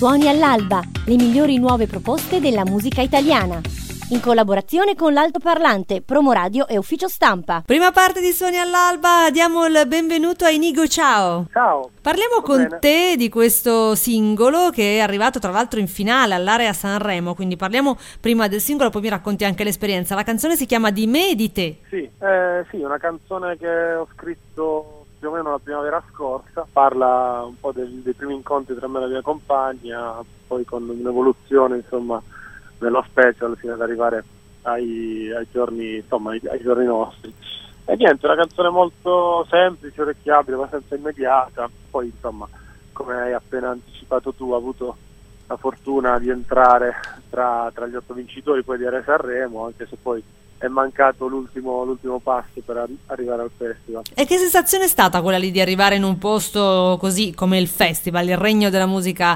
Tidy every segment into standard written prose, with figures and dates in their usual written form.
Suoni all'alba, le migliori nuove proposte della musica italiana. In collaborazione con l'Altoparlante, Promoradio e Ufficio Stampa. Prima parte di Suoni all'alba, diamo il benvenuto a Inigo. Ciao. Ciao. Parliamo con te di questo singolo che è arrivato tra l'altro in finale all'Area Sanremo, quindi parliamo prima del singolo, poi mi racconti anche l'esperienza. La canzone si chiama Di me e di te. Sì, una canzone che ho scritto più o meno la primavera scorsa, parla un po' dei primi incontri tra me e la mia compagna, poi con un'evoluzione insomma nello special fino ad arrivare ai giorni, insomma, ai giorni nostri. E niente, una canzone molto semplice, orecchiabile, abbastanza immediata. Poi insomma, come hai appena anticipato tu, ho avuto la fortuna di entrare tra gli 8 vincitori poi di Area Sanremo, anche se poi è mancato l'ultimo passo per arrivare al festival. E che sensazione è stata quella lì di arrivare in un posto così come il festival, il regno della musica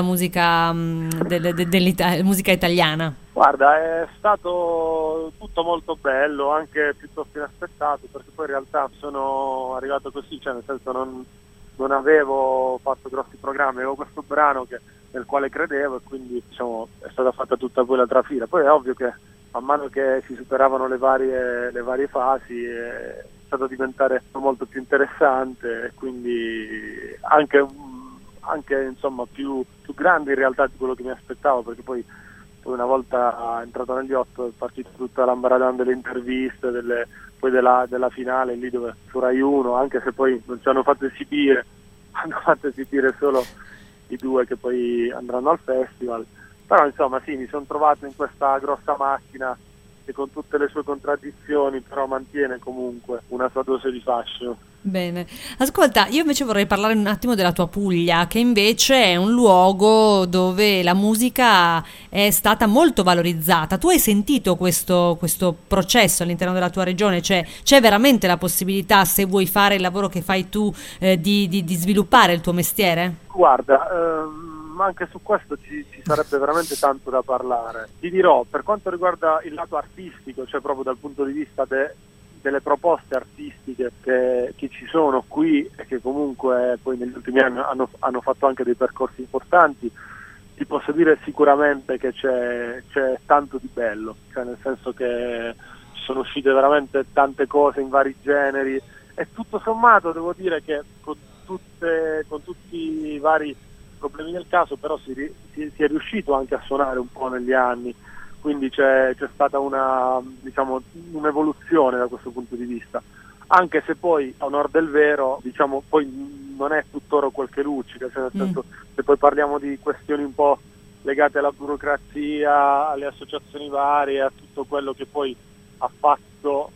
musica italiana? Guarda, è stato tutto molto bello, anche piuttosto inaspettato, perché poi in realtà sono arrivato così, cioè nel senso non avevo fatto grossi programmi, avevo questo brano nel quale credevo e quindi diciamo è stata fatta tutta quella trafila. Poi è ovvio che man mano che si superavano le varie fasi è stato diventare molto più interessante e quindi anche insomma più grande in realtà di quello che mi aspettavo, perché poi una volta entrato negli 8 è partita tutta l'ambaradan delle interviste, poi della finale lì dove su Rai 1, anche se poi non ci hanno fatto esibire solo i 2 che poi andranno al festival. Però insomma sì, mi sono trovato in questa grossa macchina che con tutte le sue contraddizioni però mantiene comunque una sua dose di fascino. Bene, ascolta, io invece vorrei parlare un attimo della tua Puglia, che invece è un luogo dove la musica è stata molto valorizzata. Tu hai sentito questo processo all'interno della tua regione? Cioè c'è veramente la possibilità, se vuoi fare il lavoro che fai tu, di sviluppare il tuo mestiere? Guarda, anche su questo ci sarebbe veramente tanto da parlare. Ti dirò, per quanto riguarda il lato artistico, cioè proprio dal punto di vista delle proposte artistiche che ci sono qui e che comunque poi negli ultimi anni hanno fatto anche dei percorsi importanti, ti posso dire sicuramente che c'è tanto di bello, cioè nel senso che ci sono uscite veramente tante cose in vari generi e tutto sommato devo dire che con tutti i vari problemi del caso però si è riuscito anche a suonare un po' negli anni, quindi c'è stata un'evoluzione da questo punto di vista, anche se poi a onor del vero diciamo poi non è tutt'oro quel che luccica, cioè nel senso, se poi parliamo di questioni un po' legate alla burocrazia, alle associazioni varie, a tutto quello che poi ha fatto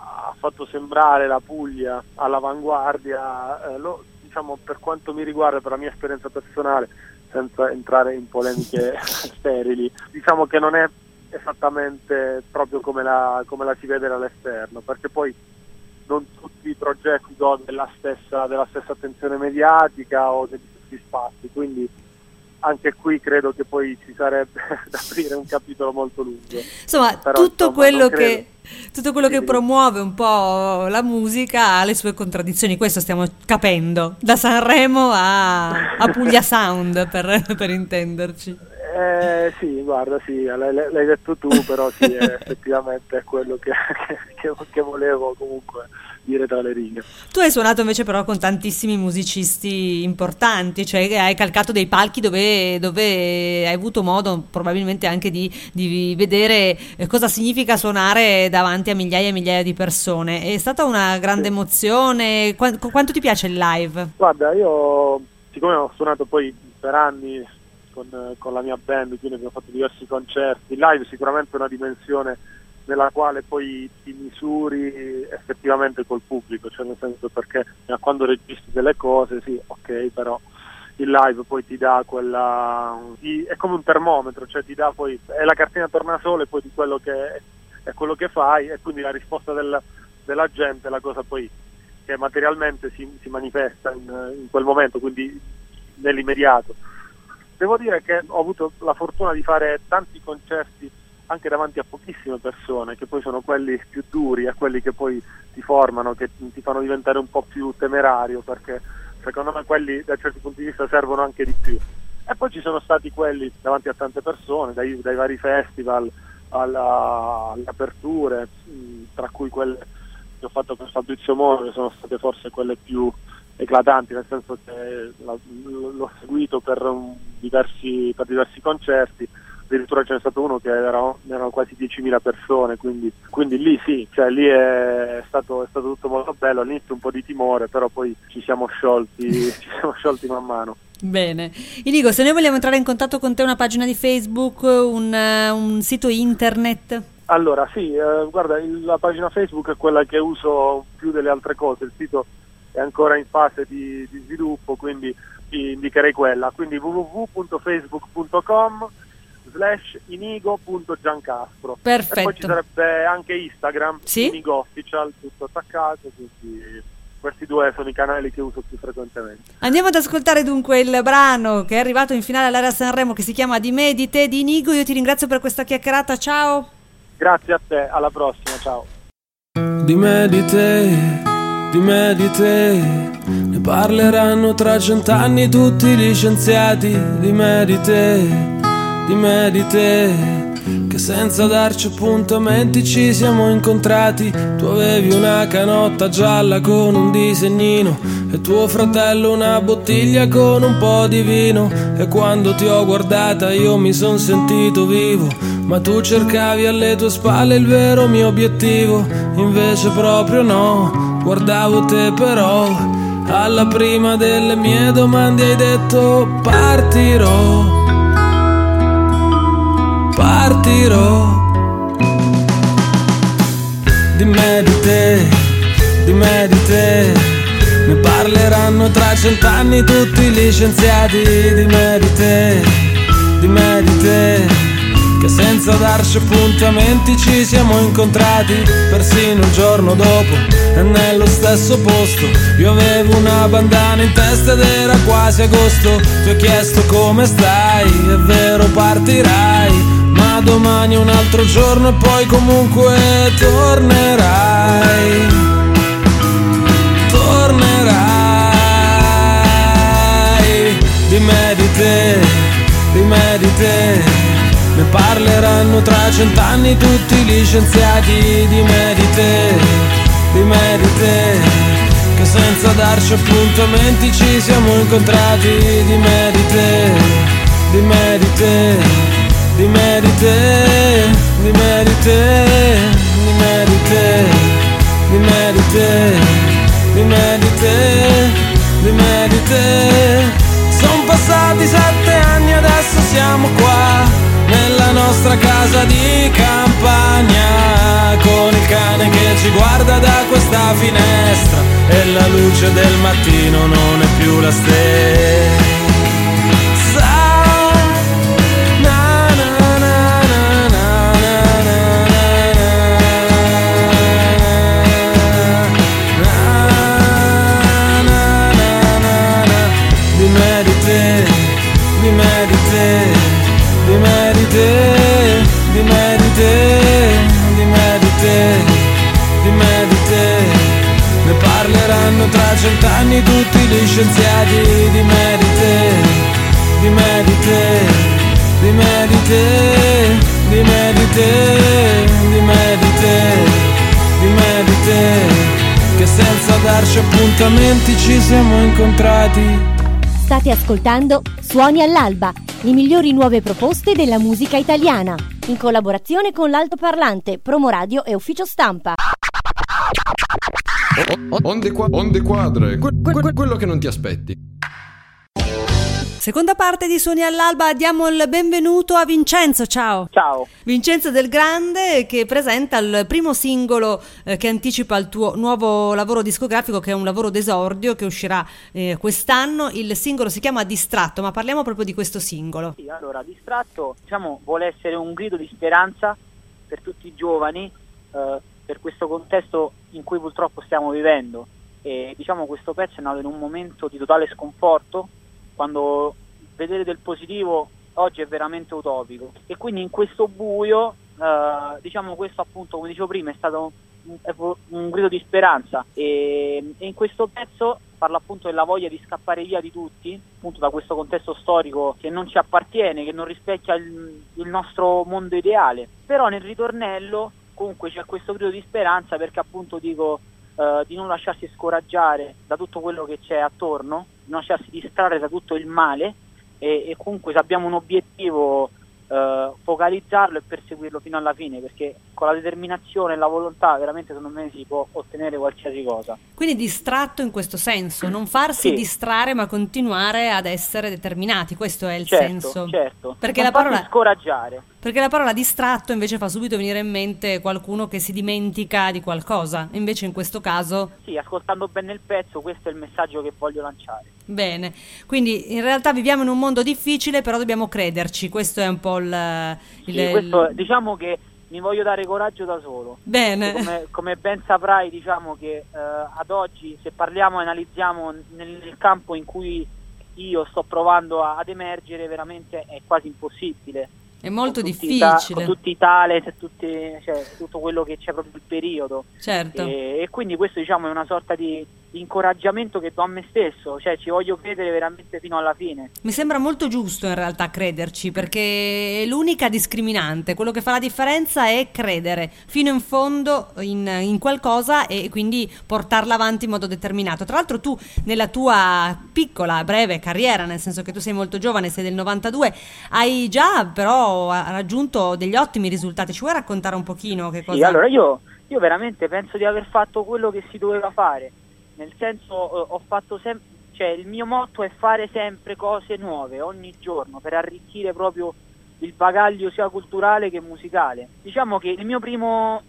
sembrare la Puglia all'avanguardia, diciamo, per quanto mi riguarda, per la mia esperienza personale, senza entrare in polemiche sterili, diciamo che non è esattamente proprio come la si vede dall'esterno, perché poi non tutti i progetti godono della stessa attenzione mediatica o degli stessi spazi, quindi anche qui credo che poi ci sarebbe da aprire un capitolo molto lungo. Insomma, però, tutto quello che Sì. promuove un po' la musica ha le sue contraddizioni, questo stiamo capendo, da Sanremo a Puglia Sound per intenderci. Sì, guarda, sì, l'hai detto tu, però sì, effettivamente è quello che volevo comunque dire tra le righe. Tu hai suonato invece però con tantissimi musicisti importanti, cioè hai calcato dei palchi dove hai avuto modo probabilmente anche di vedere cosa significa suonare davanti a migliaia e migliaia di persone. È stata una grande emozione. Quanto ti piace il live? Guarda, io siccome ho suonato poi per anni con la mia band, quindi abbiamo fatto diversi concerti, il live sicuramente è una dimensione nella quale poi ti misuri effettivamente col pubblico, cioè nel senso, perché quando registri delle cose sì, ok, però il live poi ti dà è come un termometro, cioè ti dà poi, è la cartina tornasole poi di quello che è quello che fai, e quindi la risposta della gente è la cosa poi che materialmente si manifesta in quel momento, quindi nell'immediato. Devo dire che ho avuto la fortuna di fare tanti concerti anche davanti a pochissime persone, che poi sono quelli più duri e quelli che poi ti formano, che ti fanno diventare un po' più temerario, perché secondo me quelli da certi punti di vista servono anche di più. E poi ci sono stati quelli davanti a tante persone, dai vari festival alle aperture, tra cui quelle che ho fatto per Fabrizio Moro, che sono state forse quelle più eclatanti, nel senso che l'ho seguito per diversi concerti. Addirittura ce n'è stato uno che erano quasi 10.000 persone, quindi lì sì, cioè lì è stato tutto molto bello. All'inizio un po' di timore, però poi ci siamo sciolti man mano. Bene. Inigo, se noi vogliamo entrare in contatto con te, una pagina di Facebook, un sito internet? Allora sì, guarda, la pagina Facebook è quella che uso più delle altre cose, il sito è ancora in fase di sviluppo, quindi ti indicherei quella, quindi www.facebook.com/inigo.giancastro. Perfetto. E poi ci sarebbe anche Instagram, sì? Inigo Official, tutto attaccato, quindi questi due sono i canali che uso più frequentemente. Andiamo ad ascoltare dunque il brano che è arrivato in finale all'Area Sanremo, che si chiama Di me, di te, di Inigo. Io ti ringrazio per questa chiacchierata, ciao. Grazie a te, alla prossima, ciao. Di me, di te, di me, di te, ne parleranno tra 100 anni tutti gli scienziati. Di me, di te, di me, di te, che senza darci appuntamenti ci siamo incontrati. Tu avevi una canotta gialla con un disegnino e tuo fratello una bottiglia con un po' di vino. E quando ti ho guardata io mi son sentito vivo, ma tu cercavi alle tue spalle il vero mio obiettivo. Invece proprio no, guardavo te però. Alla prima delle mie domande hai detto partirò. Di me, di te, di me, di te, ne parleranno tra 100 anni tutti gli scienziati. Di me, di te, di me, di te, che senza darci appuntamenti ci siamo incontrati. Persino il giorno dopo e nello stesso posto. Io avevo una bandana in testa ed era quasi agosto. Ti ho chiesto come stai, è vero partirai, ma domani è un altro giorno e poi comunque tornerai. Di me, di te, di me, di te, ne parleranno tra 100 anni tutti gli scienziati. Di me, di te, di me, di te, che senza darci appuntamenti ci siamo incontrati. Di me, di te, di me, di te, di me, di te, di me, di te, di me, di te, di me, di te, di me, di te, di me, di te. Son passati 7 anni, adesso siamo qua nella nostra casa di campagna, con il cane che ci guarda da questa finestra e la luce del mattino non è più la stessa. Na, na, na, na, na, na, di me, di te, di me, di te, di me, di te, di me, di te, di me, di te, di me, di te, ne parleranno tra 100 anni tutti gli scienziati. Di me, di te, di me, di te, di me, di te, di me, di te, di me, di te, di me, di te, che senza darci appuntamenti ci siamo incontrati. State ascoltando Suoni all'alba, le migliori nuove proposte della musica italiana, in collaborazione con l'Altoparlante, Promo Radio e Ufficio Stampa. Onde quadre, quello che non ti aspetti. Seconda parte di Suoni all'alba, diamo il benvenuto a Vincenzo, ciao. Ciao. Vincenzo Del Grande, che presenta il primo singolo che anticipa il tuo nuovo lavoro discografico, che è un lavoro d'esordio che uscirà quest'anno. Il singolo si chiama Distratto, ma parliamo proprio di questo singolo. Sì, allora, Distratto, vuole essere un grido di speranza per tutti i giovani, per questo contesto in cui purtroppo stiamo vivendo. E questo pezzo è nato in un momento di totale sconforto, quando vedere del positivo oggi è veramente utopico, e quindi in questo buio questo appunto, come dicevo prima, è stato un grido di speranza, e in questo pezzo parla appunto della voglia di scappare via di tutti, appunto da questo contesto storico che non ci appartiene, che non rispecchia il nostro mondo ideale. Però nel ritornello comunque c'è questo grido di speranza, perché appunto dico di non lasciarsi scoraggiare da tutto quello che c'è attorno, di non lasciarsi distrarre da tutto il male, e comunque se abbiamo un obiettivo focalizzarlo e perseguirlo fino alla fine, perché con la determinazione e la volontà veramente secondo me si può ottenere qualsiasi cosa. Quindi distratto in questo senso, non farsi distrarre ma continuare ad essere determinati, questo è il senso. Certo, perché non la parola scoraggiare. Perché la parola distratto invece fa subito venire in mente qualcuno che si dimentica di qualcosa, invece in questo caso... Sì, ascoltando bene il pezzo, questo è il messaggio che voglio lanciare. Bene, quindi in realtà viviamo in un mondo difficile, però dobbiamo crederci, questo è un po' questo, diciamo che mi voglio dare coraggio da solo. Bene. Come ben saprai, diciamo che ad oggi, se parliamo e analizziamo nel campo in cui io sto provando ad emergere, veramente è quasi impossibile. È molto difficile. Con tutti i talent, tutto quello che c'è proprio il periodo. Certo. E quindi questo, diciamo, è una sorta di incoraggiamento che do a me stesso, cioè ci voglio credere veramente fino alla fine. Mi sembra molto giusto in realtà crederci, perché è l'unica discriminante, quello che fa la differenza è credere fino in fondo in qualcosa e quindi portarla avanti in modo determinato. Tra l'altro tu nella tua piccola, breve carriera, nel senso che tu sei molto giovane, sei del 92, hai già però raggiunto degli ottimi risultati. Ci vuoi raccontare un pochino che cosa? Sì, allora io veramente penso di aver fatto quello che si doveva fare. Nel senso, ho fatto cioè il mio motto è fare sempre cose nuove ogni giorno per arricchire proprio il bagaglio sia culturale che musicale. Diciamo che il mio primo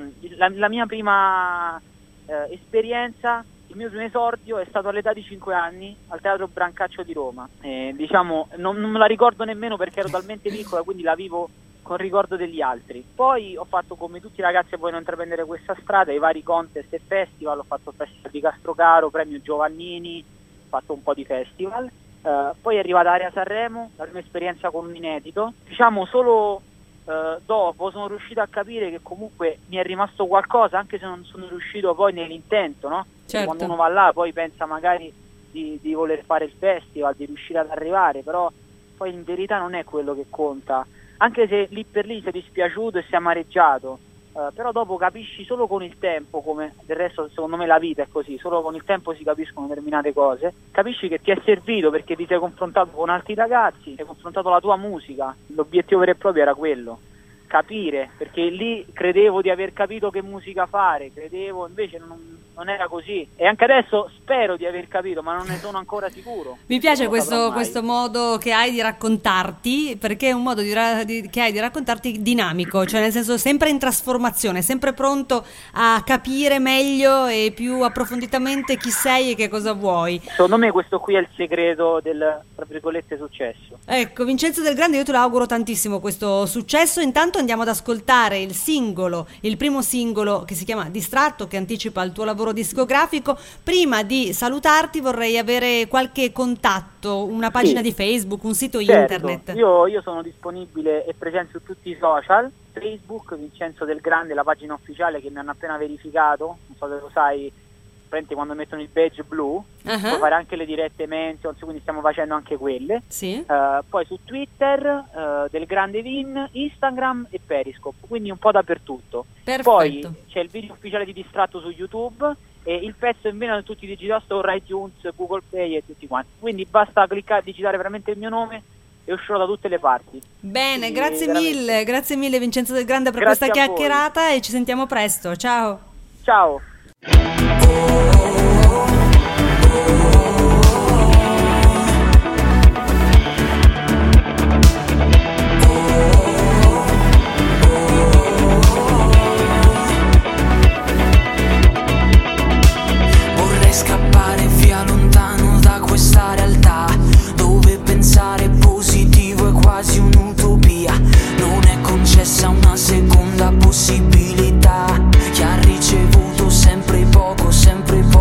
la mia prima esperienza, il mio primo esordio è stato all'età di 5 anni al Teatro Brancaccio di Roma. Diciamo non me la ricordo nemmeno perché ero talmente piccola, quindi la vivo con ricordo degli altri. Poi ho fatto, come tutti i ragazzi che vogliono intraprendere questa strada, i vari contest e festival. Ho fatto il Festival di Castrocaro, Premio Giovannini, ho fatto un po' di festival. Poi è arrivata Area Sanremo, la prima esperienza con un inedito. Diciamo solo dopo sono riuscito a capire che comunque mi è rimasto qualcosa, anche se non sono riuscito poi nell'intento, no? Certo. Quando uno va là poi pensa magari di voler fare il festival, di riuscire ad arrivare, però poi in verità non è quello che conta. Anche se lì per lì sei dispiaciuto e sei amareggiato, però dopo capisci solo con il tempo, come del resto secondo me la vita è così, solo con il tempo si capiscono determinate cose, capisci che ti è servito perché ti sei confrontato con altri ragazzi, hai confrontato la tua musica, l'obiettivo vero e proprio era quello, capire, perché lì credevo di aver capito che musica fare, credevo invece non era così, e anche adesso spero di aver capito, ma non ne sono ancora sicuro. Mi piace questo modo che hai di raccontarti, perché è un modo che hai di raccontarti dinamico, cioè nel senso sempre in trasformazione, sempre pronto a capire meglio e più approfonditamente chi sei e che cosa vuoi. Secondo me questo qui è il segreto del, tra virgolette, successo. Ecco, Vincenzo Del Grande, io te lo auguro tantissimo questo successo. Intanto andiamo ad ascoltare il primo singolo che si chiama Distratto, che anticipa il tuo lavoro discografico. Prima di salutarti vorrei avere qualche contatto, una pagina di Facebook, un sito internet. Io sono disponibile e presente su tutti i social, Facebook Vincenzo Del Grande, la pagina ufficiale che mi hanno appena verificato, non so se lo sai, quando mettono il badge blu, puoi fare anche le dirette mentions, quindi stiamo facendo anche quelle. Sì. Poi su Twitter, Del Grande Vin, Instagram e Periscope, quindi un po' dappertutto. Perfetto. Poi c'è il video ufficiale di Distratto su YouTube e il pezzo in vendita su tutti i digital store, iTunes, Google Play e tutti quanti. Quindi basta cliccare, digitare veramente il mio nome e uscirò da tutte le parti. Bene, quindi, grazie mille Vincenzo Del Grande per grazie questa chiacchierata e ci sentiamo presto. Ciao. Ciao. Vorrei scappare via lontano da questa realtà, dove pensare positivo è quasi un'utopia. Non è concessa una seconda possibilità. Chi ha ricevuto sempre poco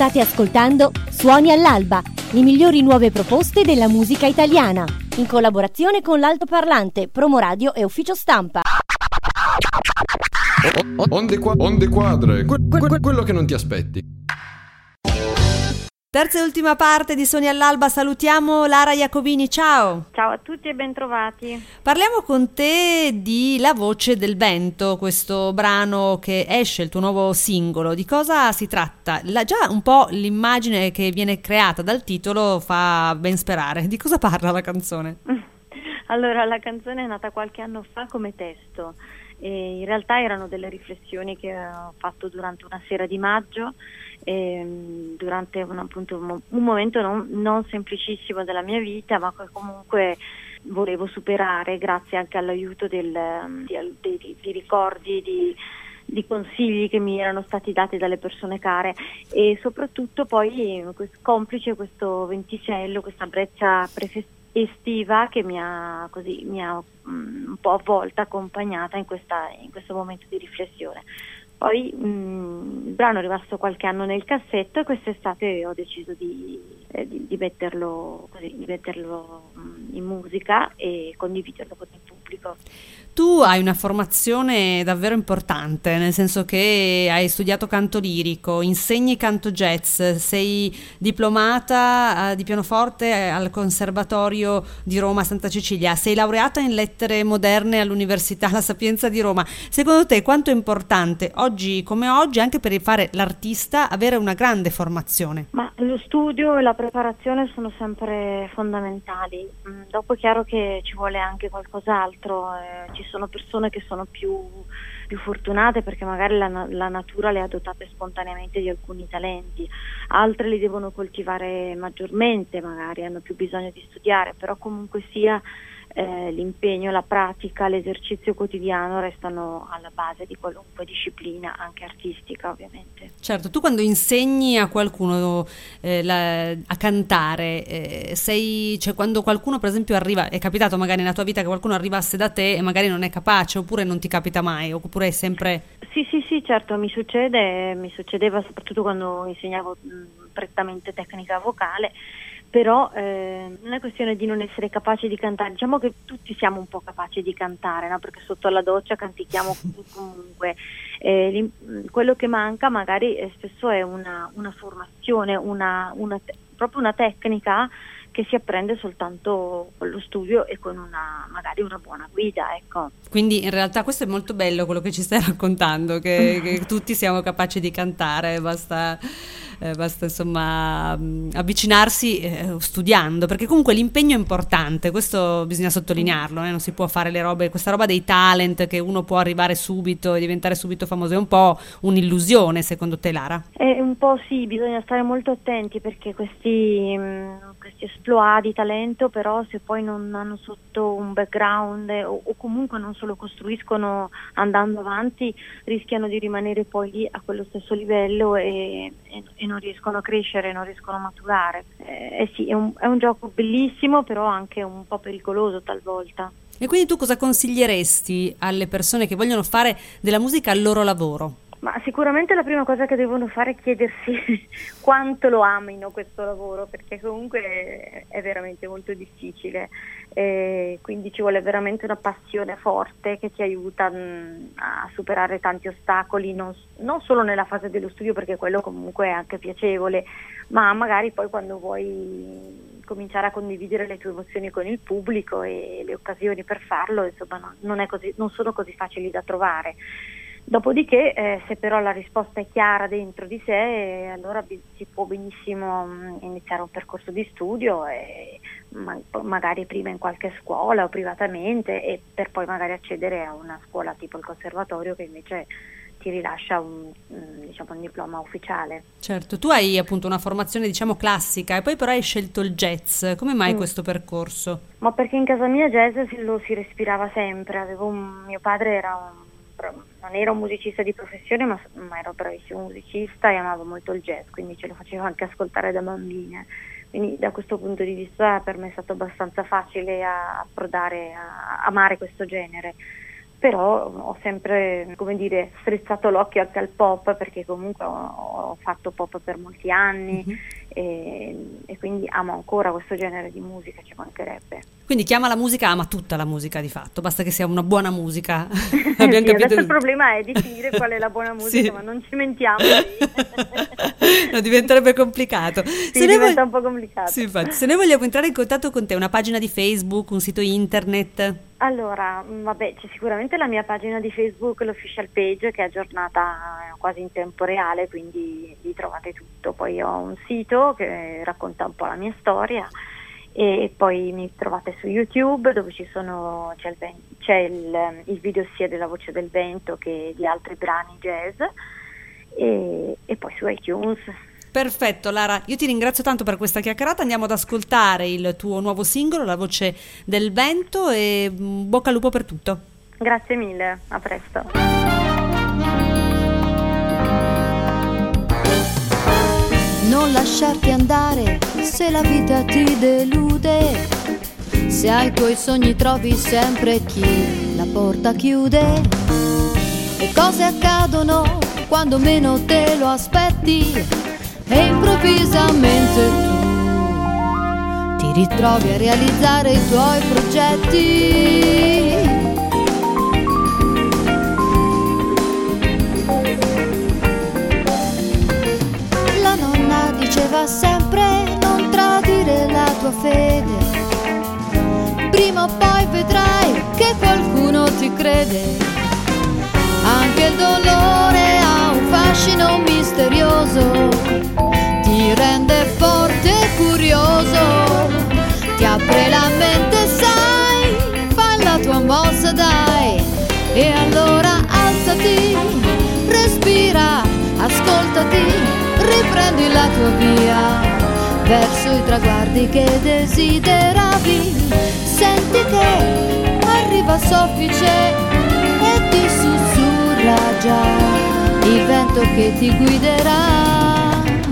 State ascoltando Suoni all'alba, le migliori nuove proposte della musica italiana, in collaborazione con l'Altoparlante, Promoradio e Ufficio Stampa. Onde quadre, quello che non ti aspetti. Terza e ultima parte di Suoni all'alba, salutiamo Lara Iacovini, ciao! Ciao a tutti e bentrovati. Parliamo con te di La voce del vento, questo brano che esce, il tuo nuovo singolo. Di cosa si tratta? Già un po' l'immagine che viene creata dal titolo fa ben sperare. Di cosa parla la canzone? Allora, la canzone è nata qualche anno fa come testo e in realtà erano delle riflessioni che ho fatto durante una sera di maggio, durante un momento non semplicissimo della mia vita, ma che comunque volevo superare grazie anche all'aiuto di ricordi, di consigli che mi erano stati dati dalle persone care, e soprattutto poi complice questo venticello, questa brezza estiva che mi ha un po' a volta accompagnata in questo momento di riflessione. Poi il brano è rimasto qualche anno nel cassetto e quest'estate ho deciso di metterlo in musica e condividerlo con il pubblico. Tu hai una formazione davvero importante, nel senso che hai studiato canto lirico, insegni canto jazz, sei diplomata di pianoforte al Conservatorio di Roma Santa Cecilia, sei laureata in lettere moderne all'Università La Sapienza di Roma. Secondo te quanto è importante oggi come oggi, anche per fare l'artista, avere una grande formazione? Ma lo studio e la preparazione sono sempre fondamentali. Dopo è chiaro che ci vuole anche qualcos'altro. Ci sono persone che sono più fortunate perché magari la natura le ha dotate spontaneamente di alcuni talenti, altre li devono coltivare maggiormente, magari hanno più bisogno di studiare, però comunque sia l'impegno, la pratica, l'esercizio quotidiano restano alla base di qualunque disciplina, anche artistica ovviamente. Certo, tu quando insegni a qualcuno a cantare, quando qualcuno per esempio arriva, è capitato magari nella tua vita che qualcuno arrivasse da te e magari non è capace, oppure non ti capita mai, oppure è sempre... Sì, certo, mi succedeva soprattutto quando insegnavo prettamente tecnica vocale, però non è questione di non essere capaci di cantare, diciamo che tutti siamo un po' capaci di cantare, no? Perché sotto alla doccia cantichiamo comunque, quello che manca magari spesso è una formazione, proprio una tecnica che si apprende soltanto con lo studio e con magari una buona guida, ecco. Quindi in realtà questo è molto bello quello che ci stai raccontando, che tutti siamo capaci di cantare, basta insomma avvicinarsi studiando, perché comunque l'impegno è importante, questo bisogna sottolinearlo, non si può fare questa roba dei talent che uno può arrivare subito e diventare subito famoso, è un po' un'illusione secondo te, Lara? È un po' sì, bisogna stare molto attenti perché questi esploit di talento, però se poi non hanno sotto un background o comunque non se lo costruiscono andando avanti, rischiano di rimanere poi lì a quello stesso livello e non riescono a crescere, non riescono a maturare. Sì, è un gioco bellissimo, però anche un po' pericoloso talvolta. E quindi tu cosa consiglieresti alle persone che vogliono fare della musica il loro lavoro? Ma sicuramente la prima cosa che devono fare è chiedersi quanto lo amino questo lavoro, perché comunque è veramente molto difficile, quindi ci vuole veramente una passione forte che ti aiuta a superare tanti ostacoli, non solo nella fase dello studio, perché quello comunque è anche piacevole, ma magari poi quando vuoi cominciare a condividere le tue emozioni con il pubblico e le occasioni per farlo, insomma, non sono così facili da trovare. Dopodiché, se però la risposta è chiara dentro di sé, allora si può benissimo iniziare un percorso di studio, magari prima in qualche scuola o privatamente, e per poi magari accedere a una scuola tipo il conservatorio che invece ti rilascia un diploma ufficiale. Certo, tu hai appunto una formazione classica e poi però hai scelto il jazz, come mai questo percorso? Ma perché in casa mia jazz lo si respirava sempre, mio padre non era un musicista di professione, ma era un bravissimo musicista e amavo molto il jazz, quindi ce lo facevo anche ascoltare da bambina. Quindi da questo punto di vista per me è stato abbastanza facile approdare a amare questo genere. però ho sempre, come dire, strizzato l'occhio anche al pop, perché comunque ho fatto pop per molti anni, e quindi amo ancora questo genere di musica, ci mancherebbe. Quindi chi ama la musica ama tutta la musica di fatto, basta che sia una buona musica. Sì, Abbiamo capito. adesso il problema è definire qual è la buona musica, Sì. ma non ci mentiamo. No, diventerebbe complicato. Sì, diventa un po' complicato. Sì, infatti, se noi vogliamo entrare in contatto con te, una pagina di Facebook, un sito internet. Allora, vabbè, c'è sicuramente la mia pagina di Facebook, l'official page, che è aggiornata quasi in tempo reale, quindi vi trovate tutto. Poi ho un sito che racconta un po' la mia storia, e poi mi trovate su YouTube, dove c'è il video sia della Voce del Vento che di altri brani jazz, e poi su iTunes. Perfetto, Lara, io ti ringrazio tanto per questa chiacchierata. Andiamo ad ascoltare il tuo nuovo singolo, La Voce del Vento, e bocca al lupo per tutto. Grazie mille, a presto. Non lasciarti andare se la vita ti delude, se ai tuoi sogni trovi sempre chi la porta chiude. Le cose accadono quando meno te lo aspetti, e improvvisamente tu ti ritrovi a realizzare i tuoi progetti. La nonna diceva sempre: non tradire la tua fede, prima o poi vedrai che qualcuno ti crede. Anche il dolore ha un fascino misterioso, ti rende forte e curioso, ti apre la mente, sai, fai la tua mossa, dai. E allora alzati, respira, ascoltati, riprendi la tua via verso i traguardi che desideravi. Senti che arriva il soffice e ti sussurra già il vento che ti guiderà.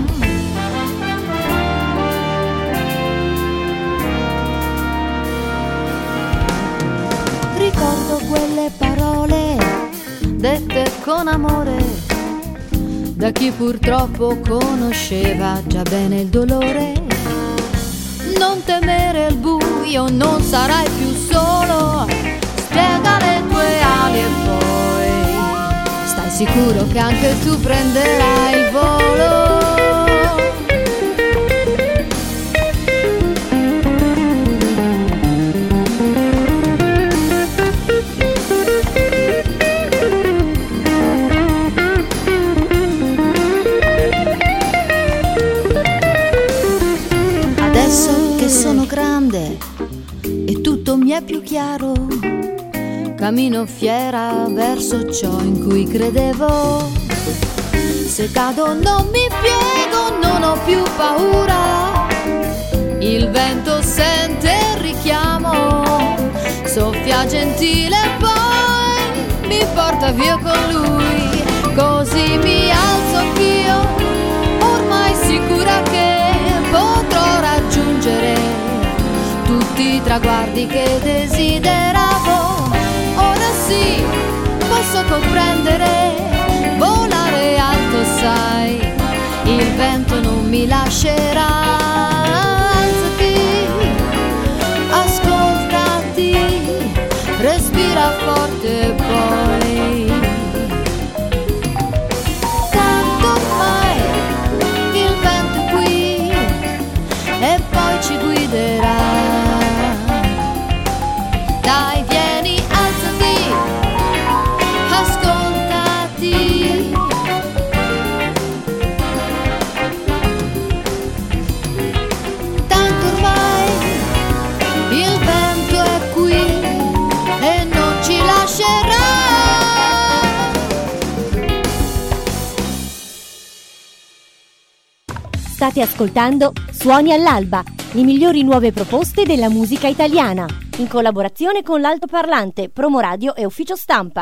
Ricordo quelle parole dette con amore da chi purtroppo conosceva già bene il dolore. Non temere il buio, non sarai più solo, spiega le tue ali e poi stai sicuro che anche tu prenderai il volo. Adesso che sono grande e tutto mi è più chiaro, cammino fiera verso ciò in cui credevo. Se cado non mi piego, non ho più paura. Il vento sente il richiamo, soffia gentile e poi mi porta via con lui. Così mi alzo anch'io, ormai sicura che potrò raggiungere tutti i traguardi che desideravo. Ora sì, posso comprendere, volare alto, sai, il vento non mi lascerà. Alzati, ascoltati, respira forte e poi tanto ormai il vento è qui e poi ci guiderà. Dai, vieni, alzati, ascoltati. Tanto ormai il vento è qui e non ci lascerà. State ascoltando Suoni all'alba, le migliori nuove proposte della musica italiana, in collaborazione con l'Altoparlante, Promo Radio e Ufficio Stampa.